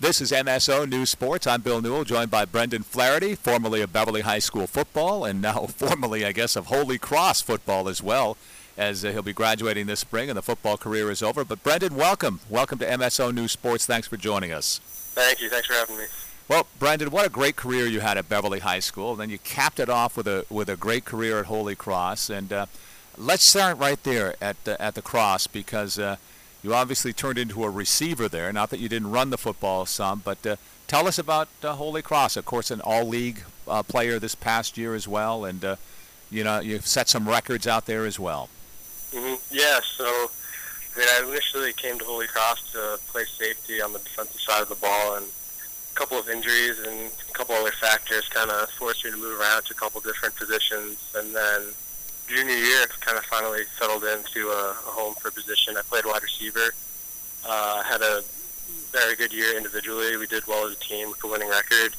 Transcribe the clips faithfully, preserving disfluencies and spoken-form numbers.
This is M S O News Sports. I'm Bill Newell, joined by Brendan Flaherty, formerly of Beverly High School football, and now formerly, I guess, of Holy Cross football as well, as uh, he'll be graduating this spring and the football career is over. But Brendan, welcome. Welcome to M S O News Sports. Thanks for joining us. Thank you. Thanks for having me. Well, Brendan, what a great career you had at Beverly High School. Then you capped it off with a with a great career at Holy Cross. And uh, let's start right there at the, at the Cross, because uh, you obviously turned into a receiver there. Not that you didn't run the football some, but uh, tell us about uh, Holy Cross. Of course, an all-league uh, player this past year as well, and uh, you know you've set some records out there as well. Mm-hmm. Yeah. So, I mean, I initially came to Holy Cross to play safety on the defensive side of the ball, and a couple of injuries and a couple other factors kind of forced me to move around to a couple different positions. And then junior year, kind of finally settled into a, a home for a position. I played wide receiver. Uh, had a very good year individually. We did well as a team with a winning record.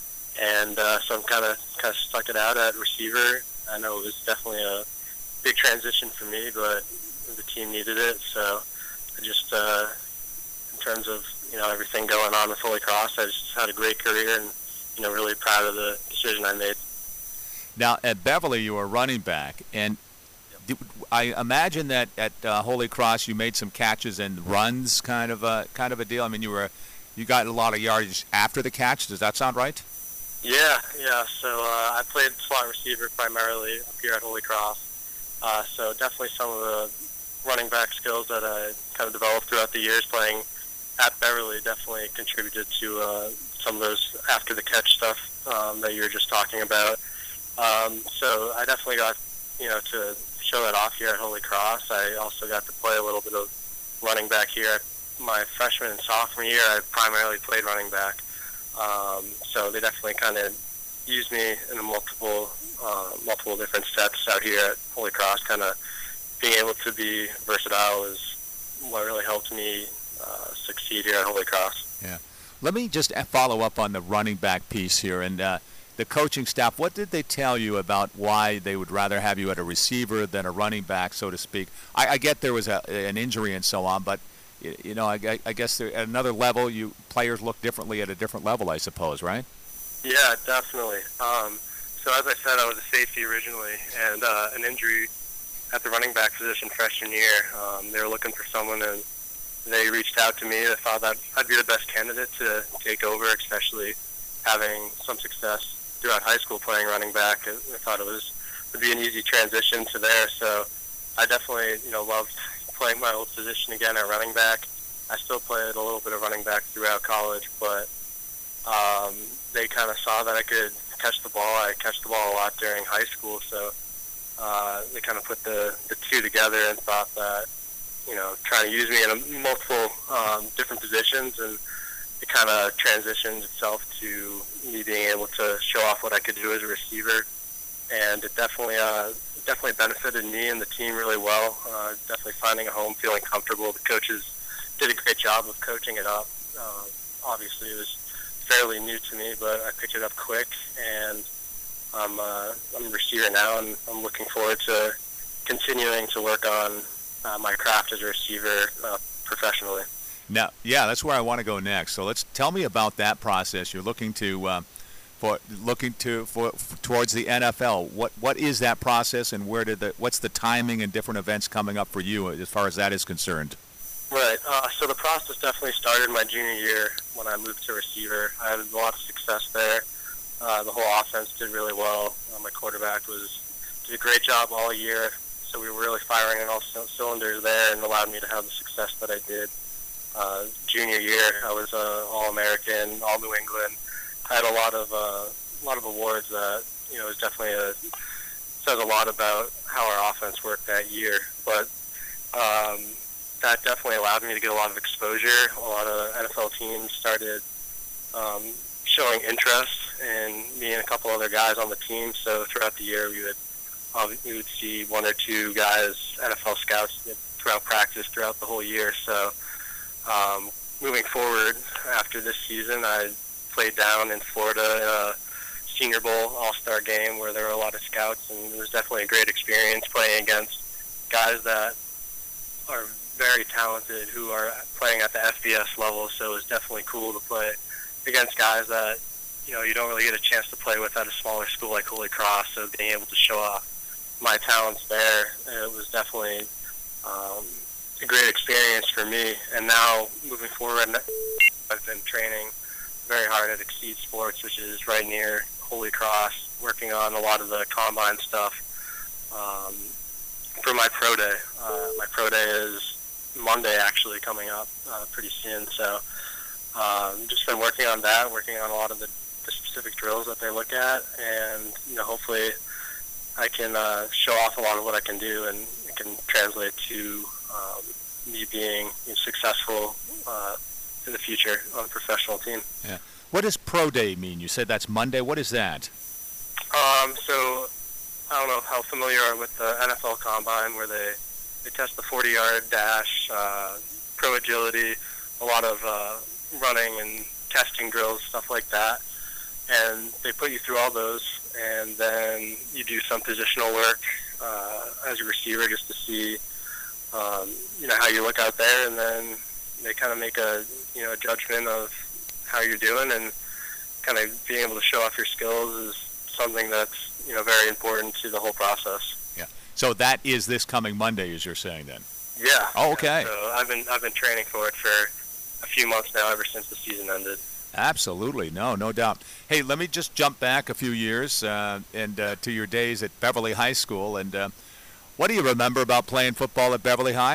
And uh, so I'm kind of kind of stuck it out at receiver. I know it was definitely a big transition for me, but the team needed it. So I just, uh, in terms of you know everything going on with Holy Cross, I just had a great career, and you know really proud of the decision I made. Now at Beverly, you were running back, and yep. I imagine that at uh, Holy Cross you made some catches and runs, kind of a kind of a deal. I mean, you were you got a lot of yardage after the catch. Does that sound right? Yeah, yeah. So uh, I played slot receiver primarily up here at Holy Cross. Uh, so definitely some of the running back skills that I kind of developed throughout the years playing at Beverly definitely contributed to uh, some of those after the catch stuff um, that you were just talking about. Um, so I definitely got, you know, to show that off here at Holy Cross. I also got to play a little bit of running back here. My freshman and sophomore year, I primarily played running back. Um, so they definitely kind of used me in a multiple, uh, multiple different sets out here at Holy Cross. Kind of being able to be versatile is what really helped me uh, succeed here at Holy Cross. Yeah. Let me just follow up on the running back piece here. And uh, the coaching staff, what did they tell you about why they would rather have you at a receiver than a running back, so to speak? I, I get there was a, an injury and so on, but you know, I, I guess there, at another level, you players look differently at a different level, I suppose, right? Yeah, definitely. Um, so as I said, I was a safety originally, and uh, an injury at the running back position freshman year. Um, they were looking for someone, and they reached out to me. They thought that I'd be the best candidate to take over, especially having some success throughout high school playing running back. I thought it was would be an easy transition to there. So I definitely, you know, loved playing my old position again at running back. I still played a little bit of running back throughout college, but um, they kind of saw that I could catch the ball. I catch the ball a lot during high school, so uh, they kind of put the, the two together and thought that, you know, trying to use me in a multiple um, different positions, and it kind of transitions itself to me being able to show off what I could do as a receiver, and it definitely uh, definitely benefited me and the team really well. Uh, definitely finding a home, feeling comfortable. The coaches did a great job of coaching it up. Uh, obviously, it was fairly new to me, but I picked it up quick, and I'm, uh, I'm a receiver now, and I'm looking forward to continuing to work on uh, my craft as a receiver uh, professionally. Now, yeah, that's where I want to go next. So let's tell me about that process. You're looking to uh, for looking to for, for towards the N F L. What what is that process, and where did the what's the timing and different events coming up for you as far as that is concerned? Right. Uh, so the process definitely started my junior year when I moved to receiver. I had a lot of success there. Uh, the whole offense did really well. Uh, my quarterback was did a great job all year, so we were really firing on all c- cylinders there, and allowed me to have the success that I did. Uh, junior year, I was uh, All-American, All-New England. I had a lot of uh, a lot of awards that you know is definitely a says a lot about how our offense worked that year. But um, that definitely allowed me to get a lot of exposure. A lot of N F L teams started um, showing interest in me and a couple other guys on the team. So throughout the year, we would um, we would see one or two guys, N F L scouts, throughout practice throughout the whole year. So um, moving forward after this season, I played down in Florida in a Senior Bowl All-Star game where there were a lot of scouts, and it was definitely a great experience playing against guys that are very talented who are playing at the F B S level, so it was definitely cool to play against guys that, you know, you don't really get a chance to play with at a smaller school like Holy Cross, so being able to show off my talents there, it was definitely um, a great experience for me. And now, moving forward, I've been training very hard at Exceed Sports, which is right near Holy Cross, working on a lot of the combine stuff um, for my pro day. Uh, my pro day is Monday, actually, coming up uh, pretty soon. So um, just been working on that, working on a lot of the, the specific drills that they look at, and you know, hopefully I can uh, show off a lot of what I can do, and it can translate to um, me being successful uh, in the future on a professional team. Yeah. What does Pro Day mean? You said that's Monday. What is that? Um, so I don't know how familiar you are with the N F L Combine, where they, they test the forty-yard dash, uh, pro agility, a lot of uh, running and testing drills, stuff like that. And they put you through all those, and then you do some positional work uh, as a receiver just to see, um, you know, how you look out there, and then they kind of make a, you know, a judgment of how you're doing, and kind of being able to show off your skills is something that's, you know, very important to the whole process. Yeah. So that is this coming Monday, as you're saying then? Yeah. Oh, okay. Yeah, so I've been I've been training for it for a few months now, ever since the season ended. Absolutely. No, no doubt. Hey, let me just jump back a few years uh, and uh, to your days at Beverly High School. And uh, what do you remember about playing football at Beverly High?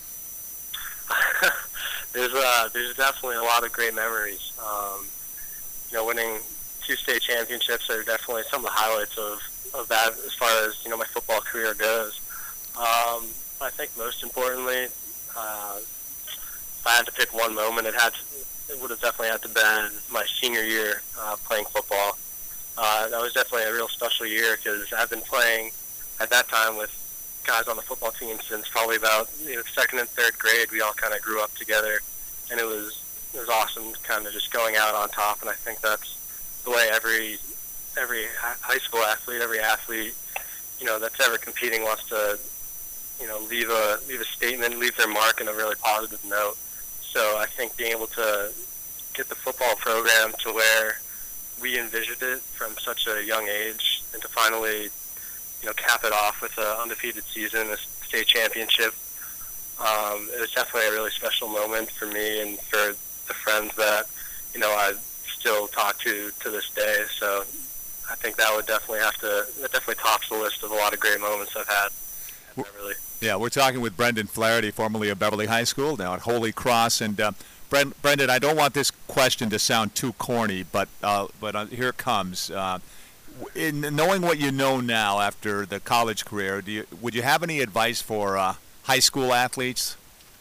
there's uh, there's definitely a lot of great memories. Um, you know, winning two state championships are definitely some of the highlights of, of that as far as, you know, my football career goes. Um, I think most importantly, uh, if I had to pick one moment, it had to, it would have definitely had to been my senior year uh, playing football. Uh, that was definitely a real special year because I've been playing at that time with guys on the football team since probably about, you know, second and third grade. We all kind of grew up together, and it was it was awesome, kind of just going out on top. And I think that's the way every every high school athlete, every athlete, you know, that's ever competing wants to, you know, leave a leave a statement, leave their mark in a really positive note. So I think being able to get the football program to where we envisioned it from such a young age, and to finally, you know, cap it off with an undefeated season, a state championship, um, it was definitely a really special moment for me and for the friends that, you know, I still talk to to this day. So I think that would definitely have to, that definitely tops the list of a lot of great moments I've had at Beverly. Yeah, we're talking with Brendan Flaherty, formerly of Beverly High School, now at Holy Cross. And uh, Brendan, I don't want this question to sound too corny, but uh, but uh, here it comes. Uh, in knowing what you know now after the college career, do you, would you have any advice for uh, high school athletes?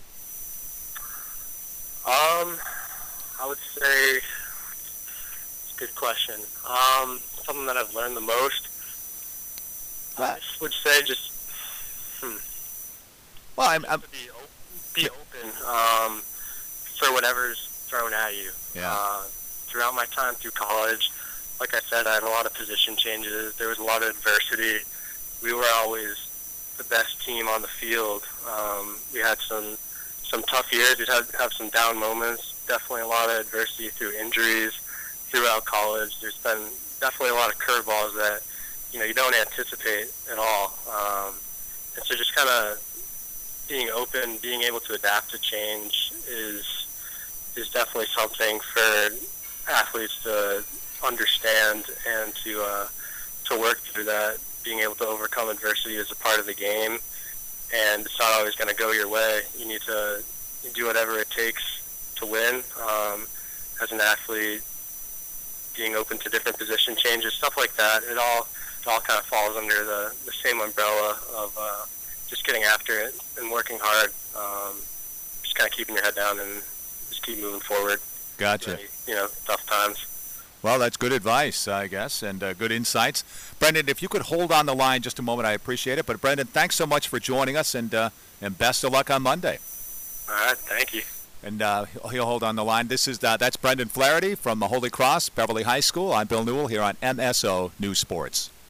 Um, I would say it's a good question. Um, something that I've learned the most, I would say just hmm. Well, I'm, I'm be, be open um, for whatever's thrown at you. Yeah. Uh, throughout my time through college, like I said, I had a lot of position changes. There was a lot of adversity. We were always the best team on the field. Um, we had some some tough years. We'd have, have some down moments. Definitely a lot of adversity through injuries throughout college. There's been definitely a lot of curveballs that, you know, you don't anticipate at all. Um, and so just kind of being open, being able to adapt to change is is definitely something for athletes to understand and to uh, to work through that. Being able to overcome adversity is a part of the game, and it's not always going to go your way. You need to do whatever it takes to win. Um, as an athlete, being open to different position changes, stuff like that, it all it all kind of falls under the, the same umbrella of uh, just getting after it and working hard. Um, just kind of keeping your head down and just keep moving forward. Gotcha. Any, you know, tough times. Well, that's good advice, I guess, and uh, good insights. Brendan, if you could hold on the line just a moment, I appreciate it. But, Brendan, thanks so much for joining us, and uh, and best of luck on Monday. All right, thank you. And uh, he'll hold on the line. This is uh, That's Brendan Flaherty from the Holy Cross, Beverly High School. I'm Bill Newell here on M S O News Sports.